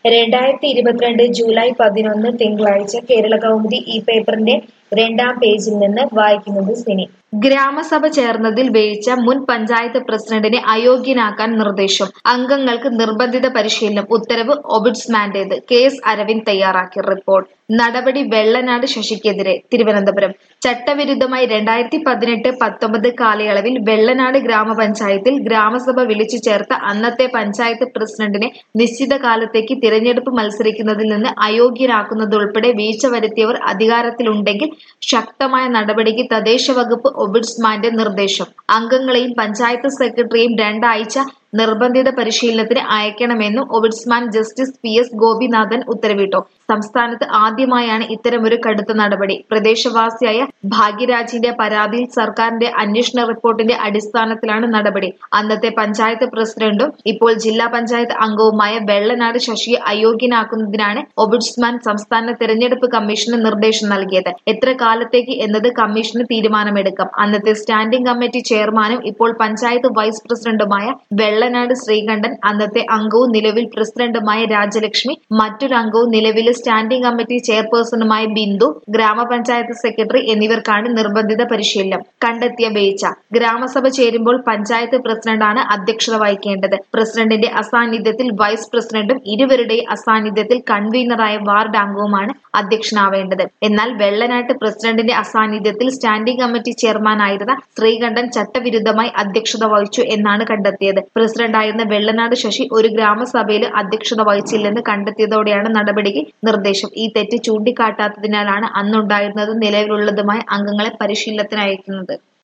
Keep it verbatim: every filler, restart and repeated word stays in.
രണ്ടായിരത്തി ഇരുപത്തിരണ്ട് ജൂലൈ പതിനൊന്ന് തിങ്കളാഴ്ച കേരളകൗമുദി ഈ പേപ്പറിന്റെ രണ്ടാം പേജിൽ നിന്ന് വായിക്കുന്നത് സിനി. ഗ്രാമസഭ ചേർന്നതിൽ വീഴ്ച, മുൻ പഞ്ചായത്ത് പ്രസിഡന്റിനെ അയോഗ്യനാക്കാൻ നിർദ്ദേശം. അംഗങ്ങൾക്ക് നിർബന്ധിത പരിശീലനം. ഉത്തരവ് ഒബുഡ്സ്മാന്റേത്. കെ എസ് അരവിന്ദ് തയ്യാറാക്കിയ റിപ്പോർട്ട്. നടപടി വെള്ളനാട് ശശിക്കെതിരെ. തിരുവനന്തപുരം. ചട്ടവിരുദ്ധമായി രണ്ടായിരത്തി പതിനെട്ട് പത്തൊമ്പത് കാലയളവിൽ വെള്ളനാട് ഗ്രാമപഞ്ചായത്തിൽ ഗ്രാമസഭ വിളിച്ചു ചേർത്ത അന്നത്തെ പഞ്ചായത്ത് പ്രസിഡന്റിനെ നിശ്ചിത കാലത്തേക്ക് തിരഞ്ഞെടുപ്പ് മത്സരിക്കുന്നതിൽ നിന്ന് അയോഗ്യനാക്കുന്നതുൾപ്പെടെ വീഴ്ച വരുത്തിയവർ അധികാരത്തിലുണ്ടെങ്കിൽ ശക്തമായ നടപടിക്ക് തദ്ദേശ വകുപ്പ് ഒബുഡ്സ്മാന്റെ നിർദ്ദേശം. അംഗങ്ങളെയും പഞ്ചായത്ത് സെക്രട്ടറിയെയും രണ്ടാഴ്ച നിർബന്ധിത പരിശീലനത്തിന് അയക്കണമെന്നും ombudsman justice P S Gopinathan ഉത്തരവിട്ടു. സംസ്ഥാനത്ത് ആദ്യമായാണ് ഇത്തരമൊരു കടുത്ത നടപടി. പ്രദേശവാസിയായ ഭാഗ്യരാജിന്റെ പരാതിയിൽ സർക്കാരിന്റെ അന്വേഷണ റിപ്പോർട്ടിന്റെ അടിസ്ഥാനത്തിലാണ് നടപടി. അന്നത്തെ പഞ്ചായത്ത് പ്രസിഡന്റും ഇപ്പോൾ ജില്ലാ പഞ്ചായത്ത് അംഗവുമായ വെള്ളനാട് ശശിയെ അയോഗ്യനാക്കുന്നതിനാണ് ഒബുഡ്സ്മാൻ സംസ്ഥാന തെരഞ്ഞെടുപ്പ് കമ്മീഷന് നിർദ്ദേശം നൽകിയത്. എത്ര കാലത്തേക്ക് എന്നത് കമ്മീഷന് തീരുമാനമെടുക്കാം. അന്നത്തെ സ്റ്റാൻഡിംഗ് കമ്മിറ്റി ചെയർമാനും ഇപ്പോൾ പഞ്ചായത്ത് വൈസ് പ്രസിഡന്റുമായ വെള്ളനാട് ശ്രീകണ്ഠൻ, അന്നത്തെ അംഗവും നിലവിൽ പ്രസിഡന്റുമായ രാജലക്ഷ്മി, മറ്റൊരു അംഗവും നിലവിലെ സ്റ്റാൻഡിംഗ് കമ്മിറ്റി ചെയർപേഴ്സണുമായ ബിന്ദു, ഗ്രാമപഞ്ചായത്ത് സെക്രട്ടറി എന്നിവർക്കാണ് നിർബന്ധിത പരിശീലനം. കണ്ടെത്തിയ വീഴ്ച. ഗ്രാമസഭ ചേരുമ്പോൾ പഞ്ചായത്ത് പ്രസിഡന്റാണ് അധ്യക്ഷത വഹിക്കേണ്ടത്. പ്രസിഡന്റിന്റെ അസാന്നിധ്യത്തിൽ വൈസ് പ്രസിഡന്റും ഇരുവരുടെയും അസാന്നിധ്യത്തിൽ കൺവീനറായ വാർഡ് അംഗവുമാണ് അധ്യക്ഷനാവേണ്ടത്. എന്നാൽ വെള്ളനാട്ട് പ്രസിഡന്റിന്റെ അസാന്നിധ്യത്തിൽ സ്റ്റാൻഡിംഗ് കമ്മിറ്റി ചെയർമാനായിരുന്ന ശ്രീകണ്ഠൻ ചട്ടവിരുദ്ധമായി അധ്യക്ഷത വഹിച്ചു എന്നാണ് കണ്ടെത്തിയത്. പ്രസിഡന്റായിരുന്ന വെള്ളനാട് ശശി ഒരു ഗ്രാമസഭയിലും അധ്യക്ഷത വഹിച്ചില്ലെന്ന് കണ്ടെത്തിയതോടെയാണ് നടപടിക്ക് നിർദ്ദേശം. ഈ തെറ്റ് ചൂണ്ടിക്കാട്ടാത്തതിനാലാണ് അന്നുണ്ടായിരുന്നതും നിലവിലുള്ളതുമായ അംഗങ്ങളെ പരിശീലനത്തിന് അയക്കുന്നത്.